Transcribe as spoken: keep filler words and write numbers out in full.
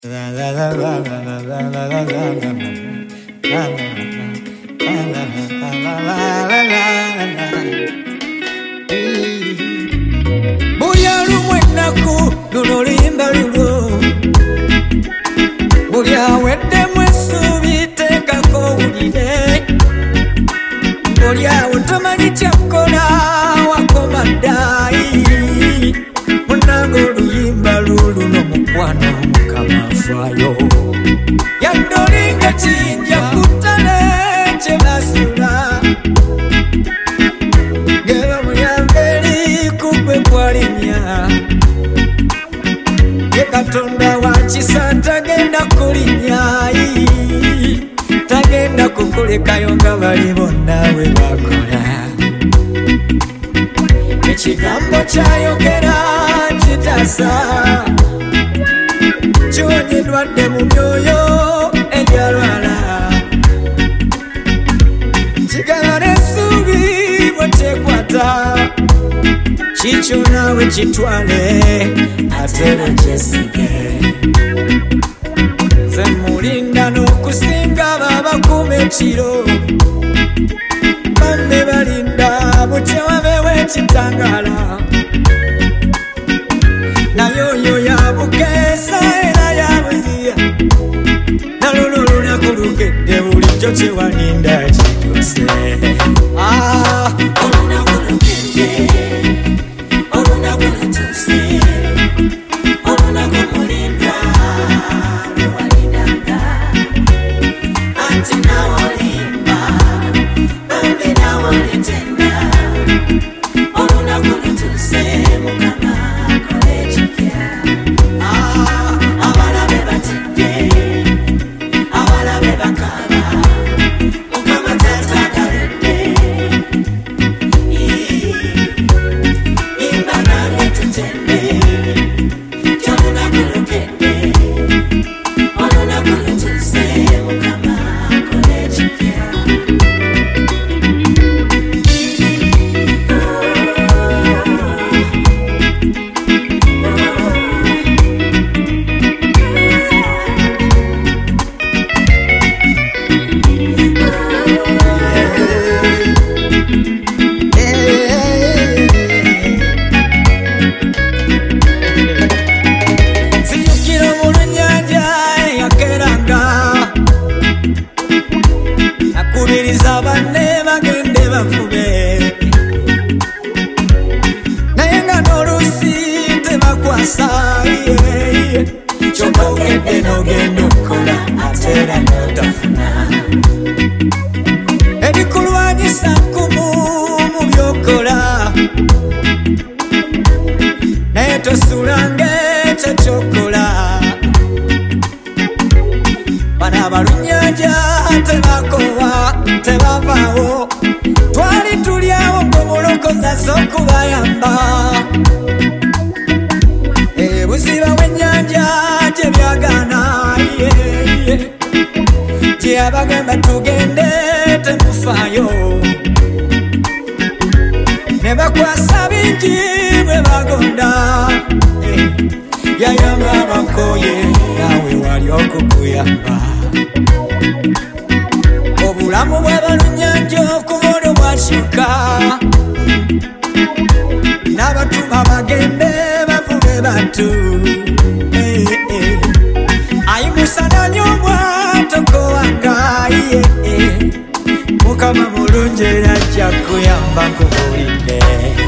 Buya lumwenaku luno limba lulo Buya wede mwesubi tekako ulile Buya utamani chakola wakoma dai Munango luyimba lulu no mukwana mukama fayo Yandolinga chinja kutale chemasula Geba muyambeli kubwe kwalinya Yekatonda wachisa tagenda kulinya Tagenda kukulekayo nga bali bonna we bakola Ekigambo kyayogera kitasa Kiwonyedwadde mu myoyo egyalwala Kigala n'essuubi bw'otekwata Kikyo naawe kitwale ate era kyesige Nze mulinda n'okusinga babakuuma ekiro Bamme balinda butya wabeewo ekitangala Naye oyo yabukeesa era yabuziya Naluno olunaku lukedde bulijjo kyewalinda kituuse Ah, olunaku lukedde olunaku lutuuse olunaku mulinda lwewalindanga Anti nawe olimba bambi nawe olitenda olunaku lutuuse mukama Banne bagende bafube naye nga n'oluusi tebakwasa kyokka ogende n'ogenda okukola ate era n'otafuna ebikulwanyisa nkumu mu byokola naye tosuulange ekyo ky'okola bano abalunnyanja tebakowa tebavaawo twali tulyawo ng'omulokoza z'okubayamba ebuziba w'ennyanja gye byagana gye abagamba tugende temufaayo ne bakwasa bingi bwe bagonda yayamba abakoye nawe wali okukuyamba Obulamu bw'abalunnyanja okubono bwashuka N'abatuma bagende bavube bantu Ayimusa nanyomwa tokowanga Mukama mulungi era ajja kuyamba nkubulidde